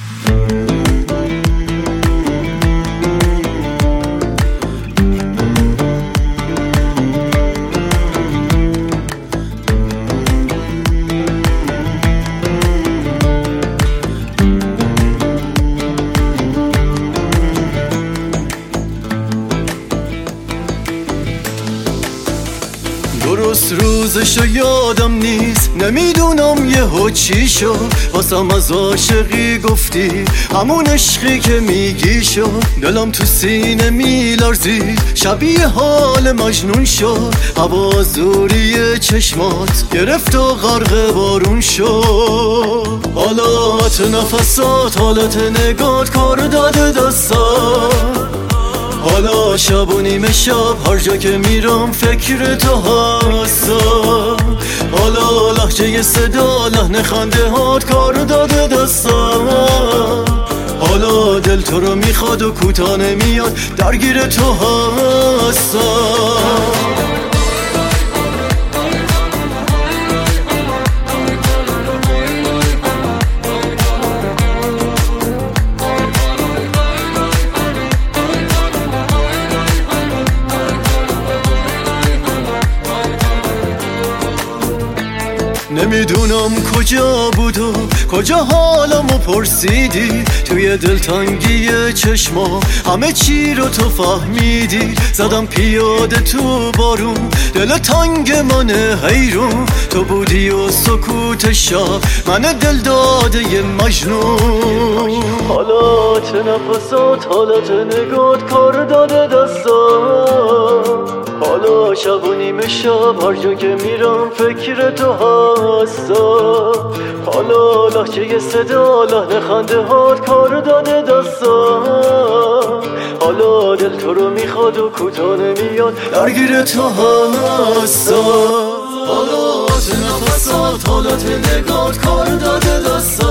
درست روزشو یادم نیست، نمیدونم یهو چی شد. واسم از عاشقی گفتی، همون عشقی که میگی شد. دلم تو سینه میلرزید، شبیه حال مجنون شد. هوا زوری چشمات گرفت و غرق بارون شد. حالات نفسات، حالت نگات کار داده دستات. حالا شب و نیمه شب هر جا که میرم فکر تو هستم. حالا لحجه صدا، لحن خنده هات کار داده دستم. حالا دل تو رو میخواد و کوتاه نمیاد، درگیر تو هستم. نمیدونم کجا بود و کجا حالمو پرسیدی. توی دلتنگی چشما همه چی رو تو فهمیدی. زدم پیاده تو بارون، دل تنگ من حیرون. تو بودی و سکوت شب، من دل داده ی مجنون. حالات نفسات، حالت نگات کار داده دستم. حالا شب و نیمه شب هر جا که میرم فکر تو هستم. حالا لحجه صدا، لحن خنده هات کار داده دستم. حالا دل تو رو میخواد و کوتاه نمیاد، درگیر تو هستم. حالات نفسات، حالت نگات کار داده دستم.